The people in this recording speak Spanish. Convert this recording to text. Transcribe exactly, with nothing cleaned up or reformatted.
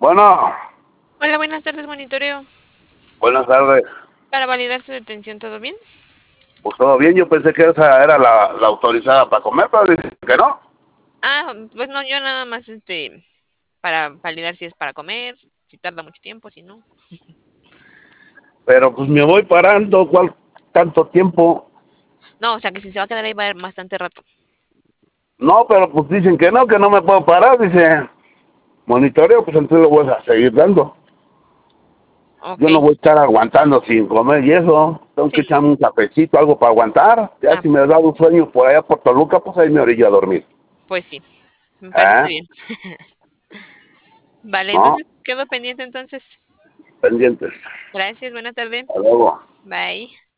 Bueno, Hola, buenas tardes, monitoreo. buenas tardes. Para validar su detención, ¿todo bien? Pues todo bien, yo pensé que esa era la, la autorizada para comer, pero dicen que no. Ah, pues no, yo nada más, este, para validar si es para comer, si tarda mucho tiempo, si no. Pero pues me voy parando, ¿cuál tanto tiempo? No, o sea que si se va a quedar ahí va a ir bastante rato. No, pero pues dicen que no, que no me puedo parar, dice. Monitoreo, pues entonces lo voy a seguir dando. Ok, Yo no voy a estar aguantando sin comer y eso. Tengo que sí. echarme un cafecito, algo para aguantar. Ya Ah, si me da un sueño por allá por Toluca, pues ahí me orillo a dormir. pues sí, me parece ¿Eh? bien. Vale, ¿No? entonces quedo pendiente entonces. Pendientes. Gracias, buena tarde. Hasta luego. Bye.